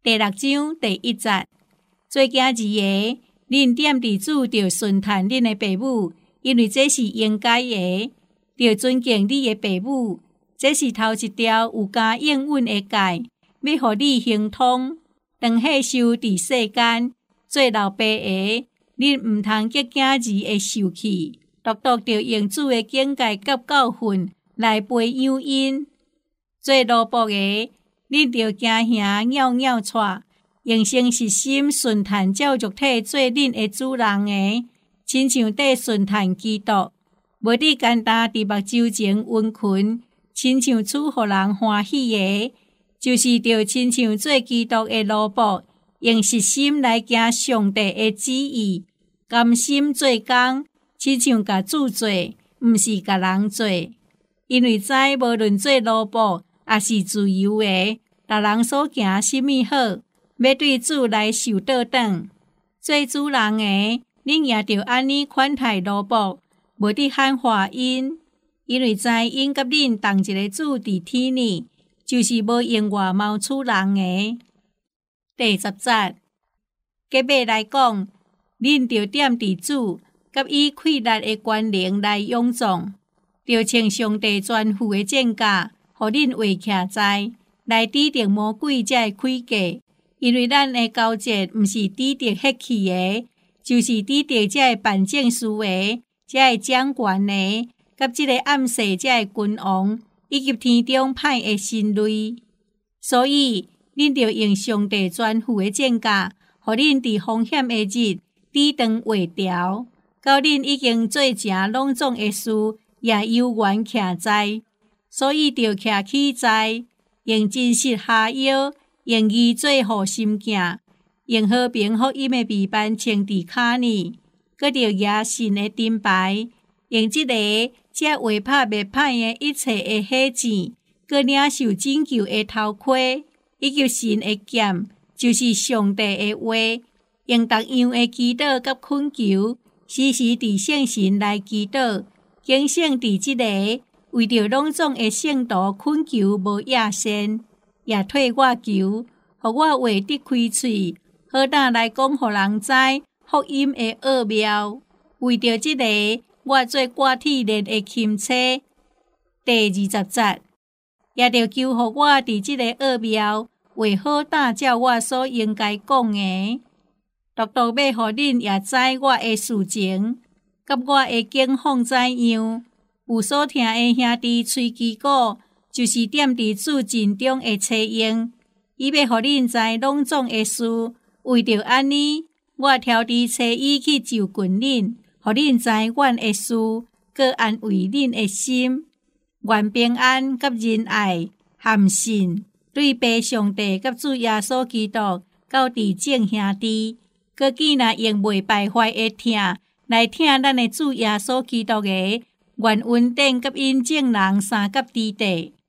第6章第1节，做囝儿的，恁點佇主着順從恁的父母，因為這是應該的；着尊敬你的父母，這是頭一條有加應允的誡，要互你行通。當迄受佇世間做老爸的，恁毋通激囝兒的受氣，獨着用主的境界甲教訓來培養因。做奴僕的，恁着驚兄袅袅帶，用誠實心順從照肉體做恁的主人的，親像在順從基督，無你簡單佇目睭前溫困，親像處互人歡喜的，就是着親像做基督的奴僕，用實心來行上帝的旨意，甘心做工，親像甲主做，毋是甲人做。因為知無論做奴僕，也是自由的，逐人所行甚物好，要對主來受倒轉。做主人的，恁也着安尼款待奴僕，無得喊話因，因為知因甲恁同一個主佇天裡，就是無用外貌處人的。第10節，結尾來講，恁着踮佇主，甲伊確立的權能來仰頌，着穿上帝全副的戰甲，互恁圍徛在，來抵擋魔鬼才會詭計。因為咱的交戰毋是抵擋血氣的，就是抵擋才會辦正事的，才會掌權的，甲這個暗世才會君王，以及天中歹的神類。所以，恁着用上帝全副的戰甲，互恁佇風險的日抵擋畫條，到恁已經做成隆重的事，也悠遠徛在。所以着徛起在，用真實下腰，用義做護心鏡，用和平福音的美版穿佇骹呢，閣着野神的燈牌，用這個才畫拍袂歹的一切的火箭，閣領受拯救的頭盔，以及神的劍，就是上帝的話，用逐樣的祈禱甲懇求，時時佇聖神來祈禱，警醒佇這個。為着攏總的聖徒懇求無野線，也替我求，互我話得開喙，好膽來講互人知福音的奧妙。為着這個，我做掛鐵鏈的欽差。第20節，也着求互我佇這個奧妙，為好膽照我所應該講的，獨要互恁也知我的事情，甲我的境況怎樣。有所聽的兄弟喙基鼓，就是踮佇主陣中的車用，伊要互恁知攏總的事。為着安尼，我挑佇找伊去就近恁，互恁知阮的事，閣安慰恁的心。願平安甲仁愛含信，對父上帝甲主耶穌基督，到佇眾兄弟，閣見若用袂敗壞的聽，來聽咱的主耶穌基督的。願穩定甲因眾人三甲之地。